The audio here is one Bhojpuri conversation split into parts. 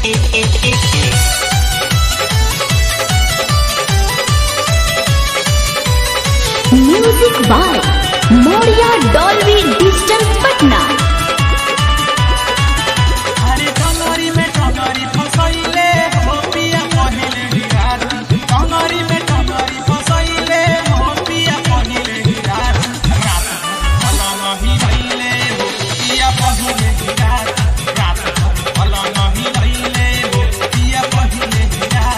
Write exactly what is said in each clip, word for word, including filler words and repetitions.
Music by Moriya Dolby digital Patna. अरे टंगरी में टंगरी फसैले हो पिया पहिले हिरार टंगरी में टंगरी फसैले हो पिया पहिले हिरार रात भल नहीं रहिले हो पिया पहिले हिरार रात भल नहीं रहिले हो पिया पहिले हिरार।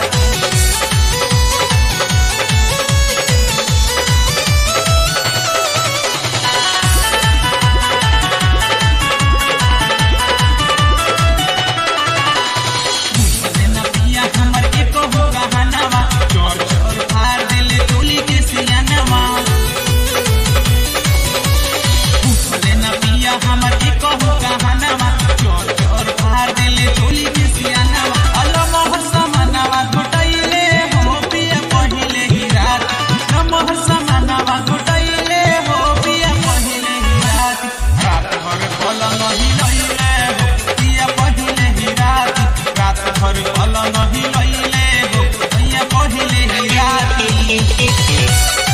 नहीं